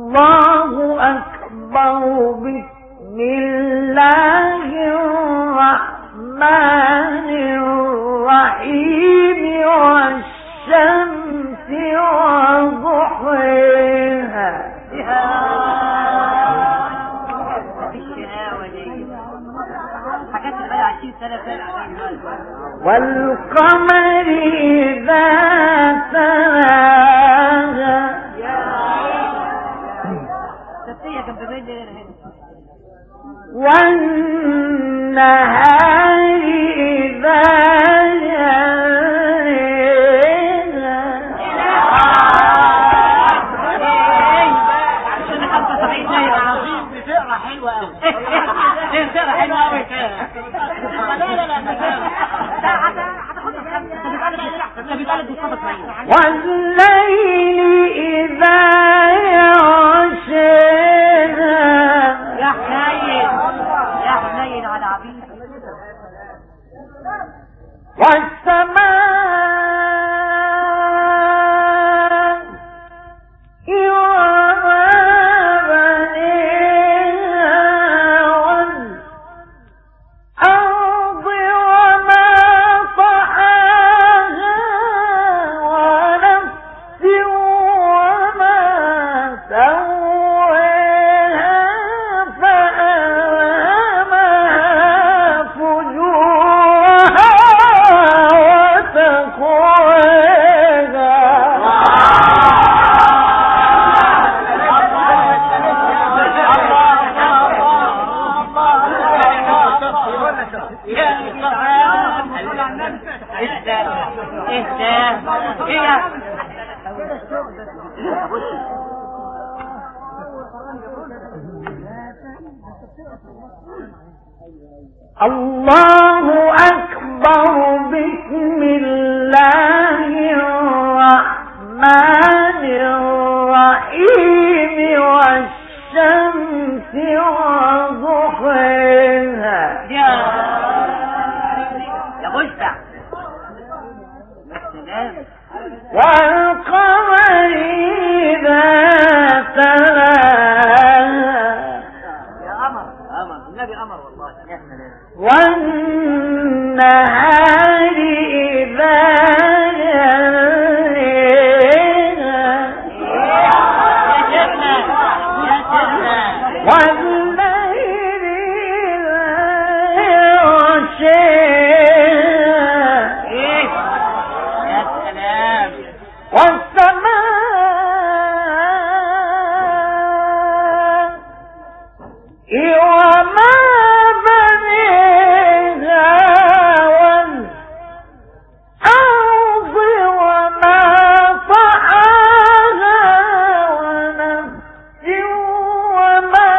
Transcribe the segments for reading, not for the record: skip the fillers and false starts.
الله أكبر. بسم الله الرحمن الرحيم. والشمس وضحيها. والقمر إذا تلاها. والنهار إذا والليل إذا يغشاها. يا حنين يا حنين على عبيد. والسماء الله أكبر. بسم الله الرحمن الرحيم. والشمس وضحيها. يا غشة. والقمر إذا تلاها. يا قمر النبي قمر والله. والنهار إذا والليل إذا يغشاها. يا سلام. والسماء وما بنيها. والأرض وما طحاها. ونفس وما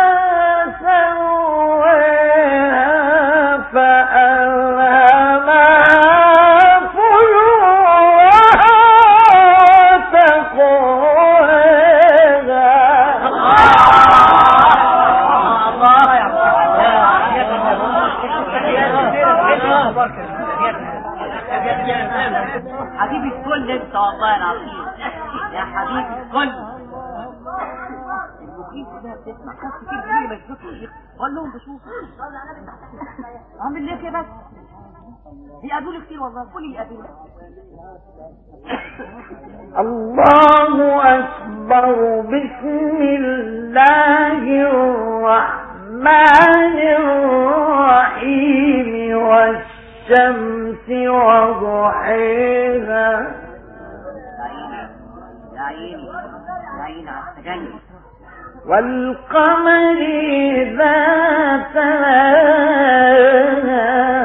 سواها. فألهمها فجورها وتقواها. حبيبي الكل انت والله العظيم يا حبيبي الكل. المخيف ده بتسمع ناس كتير بيقولوا ما يشوفوا شيخ. قول لهم بشوف اعمل ليه كده بس. بيقابلوا كتير والله. كل يقابلوا. الله أكبر. بسم الله الرحمن الرحيم. والشمس وضحيها. يا عيني على التجنن. والقمر إذا تلاها.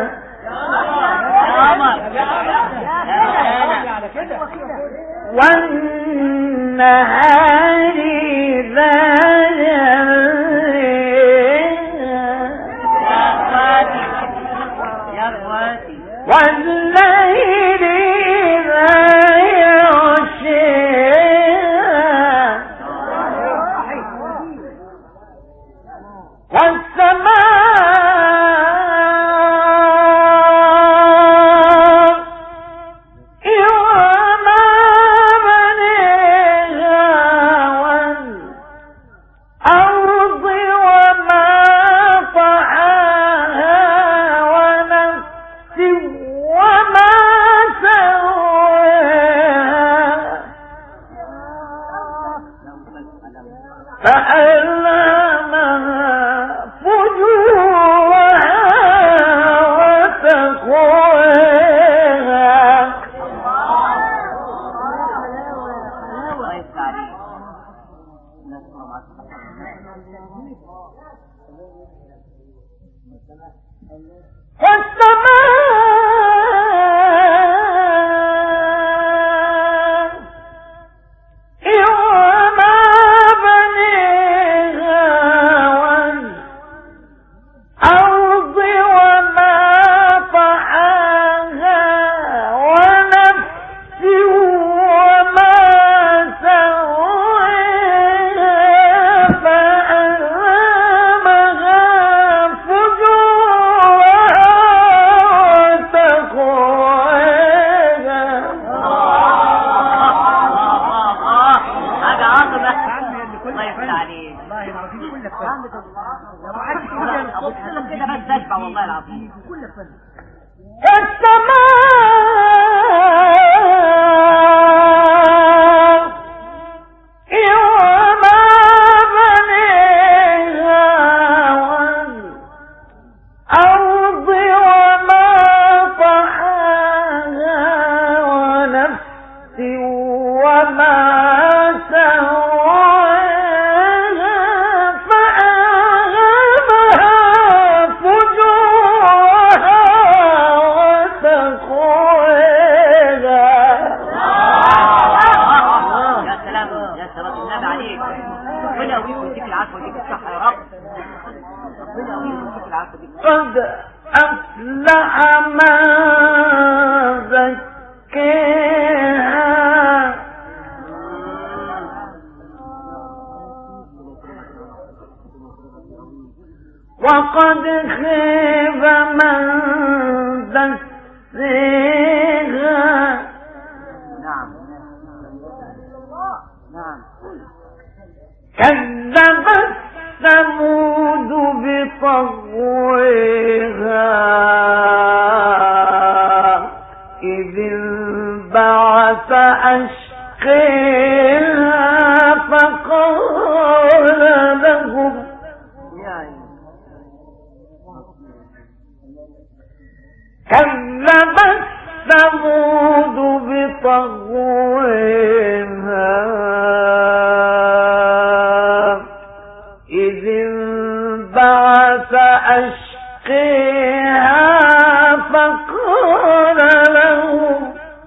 والنهار إذا والليل إذا يغشاها. والسماء وما بنيها. فألهمها فجورها وتقواها. قد أفلح من زكاها وقد خاب من دساها. كذبت ثمود بطغواها إذ انبعث أشقاها فقال لهم كذبت ثمود بطغواها إذ انبعث أشقاها فقال لهم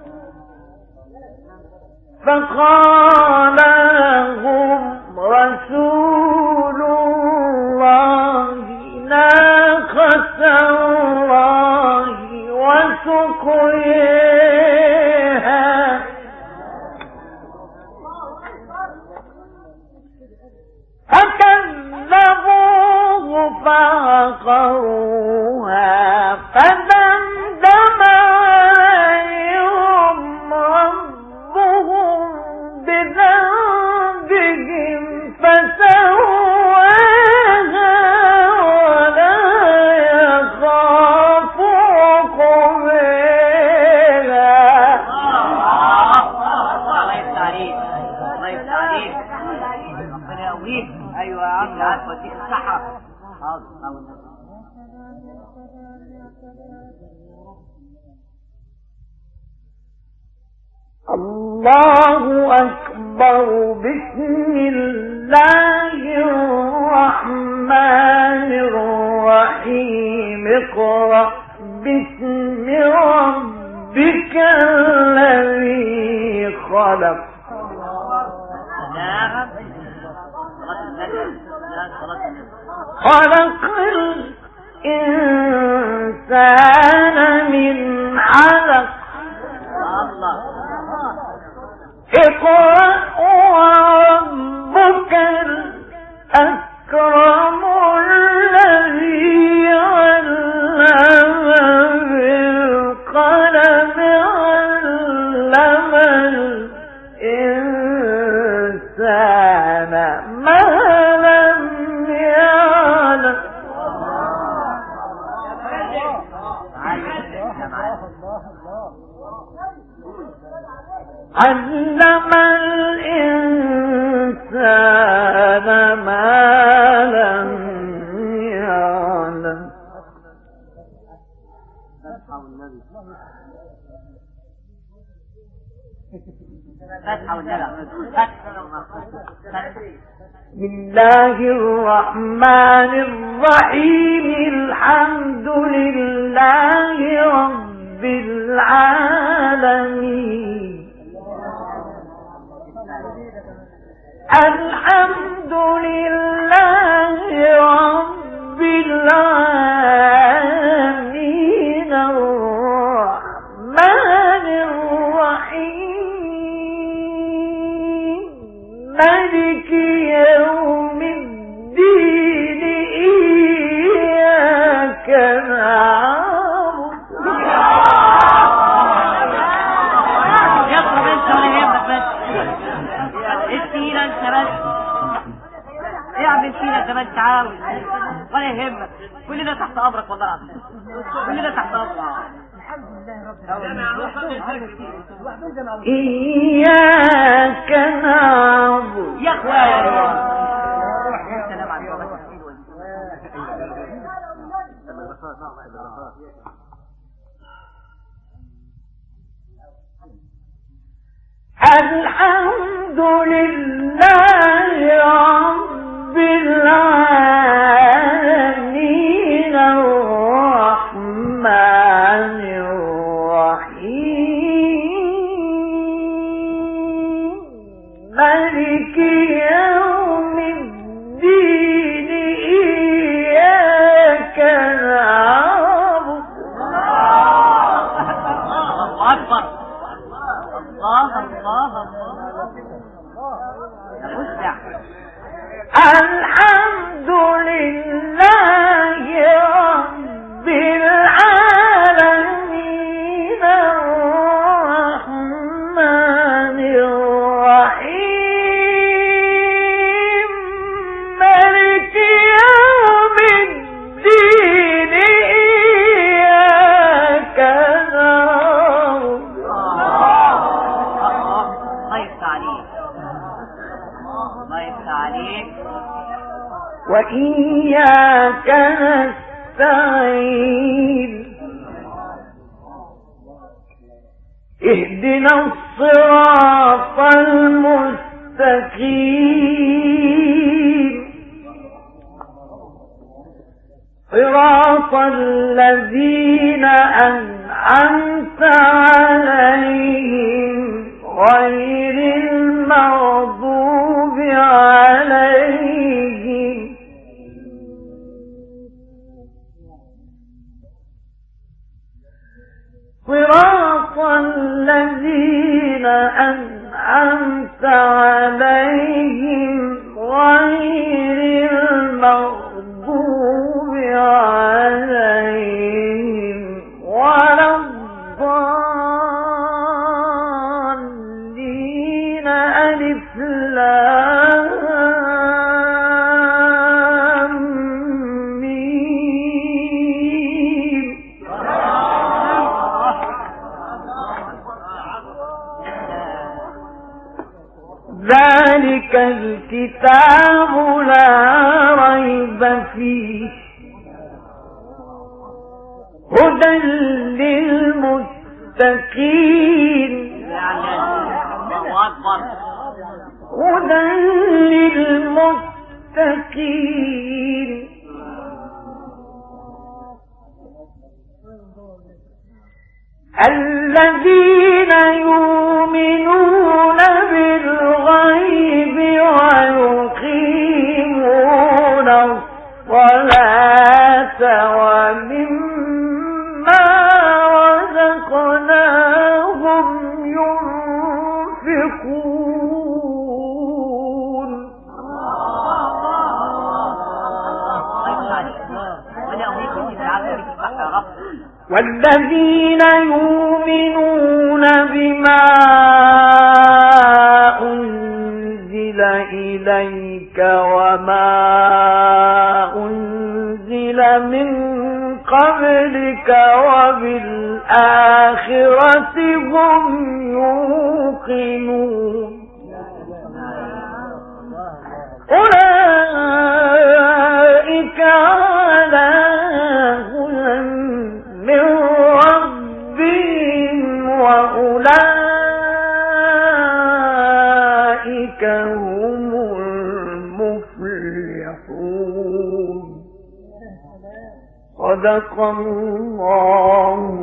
رسول الله ناقة الله وسقياها فكذبوه فعقروها فدمدم عليهم ربهم بذنبهم فسواها ولا يخاف عقباها. الله يفتح عليك، الله يفتح عليك، ربنا يقويك. ايوه يا عم، عارف وديك الصحة. الله أكبر. بسم الله الرحمن الرحيم. اقرأ باسم ربك الذي خلق. خلق الإنسان من علق. اقرأ وربك الأكرم الذي علم بالقلم علم الإنسان ما لم يعلم. علم الإنسان بسم الله الرحمن الرحيم الحمد لله رب العالمين الحمد لله رب العالمين الرحمن الرحيم مالك يوم الدين إياك نعبد يقرب انت ولا يهمك بس السيرة انت بس اعمل فينا انت بس عاوز ولا يهمك كلنا تحت امرك والله العظيم كلنا تحت امرك إياك نعبد يا اخوان السلام عليكم الحمد لله رب العالمين الرحمن الرحيم مالك يوم الدين إياك نعبد الله اكبر الله الله الله الحمد لله رب العالمين الرحمن الرحيم مالك يوم الدين إياك نعبد الله يفتح عليك وإياك نستعين اهدنا الصراط المستقيم صراط الذين أنعمت عليهم غير المغضوب عليهم صراط الذين أنعمت عليهم غير المغضوب عليهم ولا الضالين ألف لام ميم ذلك الكتاب لا ريب فيه هدى للمتقين الله اكبر هدى للمتقين الذين يؤمنون بالغيب ويقيمون الصلاة ومما رزقناهم ينفقون والذين يؤمنون بما أنزل إليك وما أنزل من قبلك وبالآخرة هم يوقنون أولئك على هدى من ربهم وأولئك هم المفلحون يفلحون. صدق الله